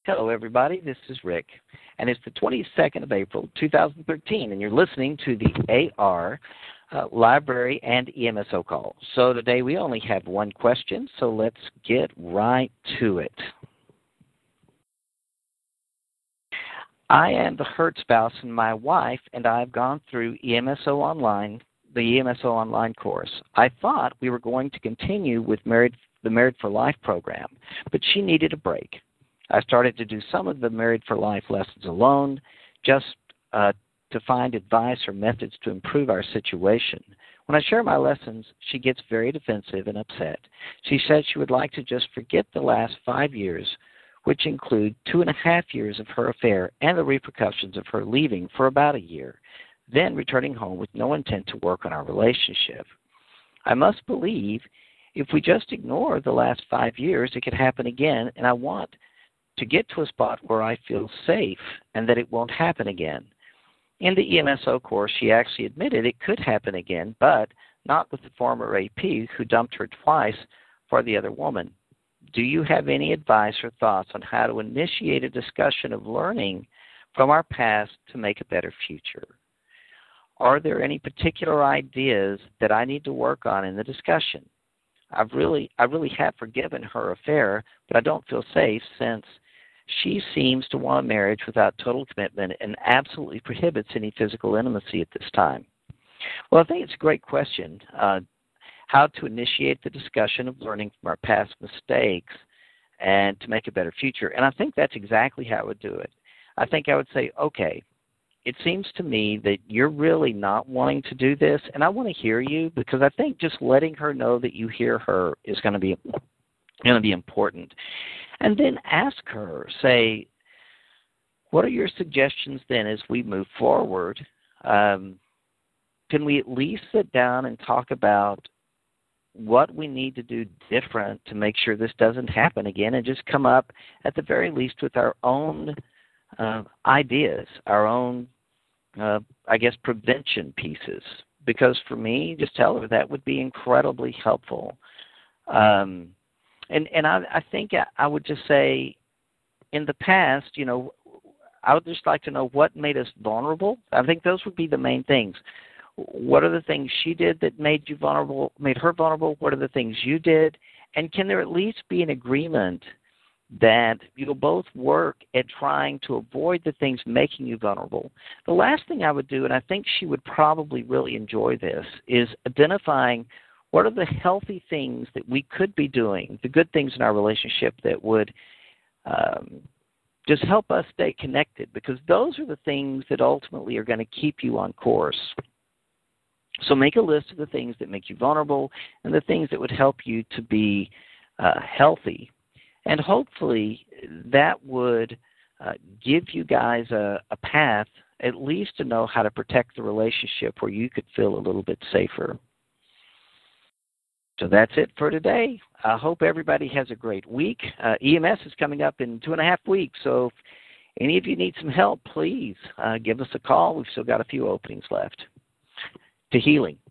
Hello, everybody. This is Rick, and it's the 22nd of April, 2013, and you're listening to the AR Library and EMSO call. So today we only have one question, so let's get right to it. I am the hurt spouse, and my wife and I have gone through EMSO Online, the EMSO Online course. I thought we were going to continue with the Married for Life program, but she needed a break. I started to do some of the Married for Life lessons alone, just to find advice or methods to improve our situation. When I share my lessons, she gets very defensive and upset. She said she would like to just forget the last 5 years, which include 2.5 years of her affair and the repercussions of her leaving for about a year, then returning home with no intent to work on our relationship. I must believe if we just ignore the last 5 years, it could happen again, and I want to get to a spot where I feel safe and that it won't happen again. In the EMSO course, she actually admitted it could happen again, but not with the former AP who dumped her twice for the other woman. Do you have any advice or thoughts on how to initiate a discussion of learning from our past to make a better future? Are there any particular ideas that I need to work on in the discussion? I really have forgiven her affair, but I don't feel safe since she seems to want a marriage without total commitment and absolutely prohibits any physical intimacy at this time. Well, I think it's a great question, how to initiate the discussion of learning from our past mistakes and to make a better future. And I think that's exactly how I would do it. I think I would say, okay, it seems to me that you're really not wanting to do this, and I want to hear you, because I think just letting her know that you hear her is going to be important. And then ask her, say, what are your suggestions then as we move forward? Can we at least sit down and talk about what we need to do different to make sure this doesn't happen again, and just come up at the very least with our own ideas, our own, prevention pieces? Because for me, just tell her that would be incredibly helpful. And I think I would just say, in the past, I would just like to know what made us vulnerable. I think those would be the main things. What are the things she did that made you vulnerable, made her vulnerable? What are the things you did? And can there at least be an agreement that you'll both work at trying to avoid the things making you vulnerable? The last thing I would do, and I think she would probably really enjoy this, is identifying what are the healthy things that we could be doing, the good things in our relationship that would just help us stay connected, because those are the things that ultimately are going to keep you on course. So make a list of the things that make you vulnerable and the things that would help you to be healthy. And hopefully that would give you guys a path at least to know how to protect the relationship where you could feel a little bit safer. So that's it for today. I hope everybody has a great week. EMS is coming up in 2.5 weeks, so if any of you need some help, please give us a call. We've still got a few openings left. To healing.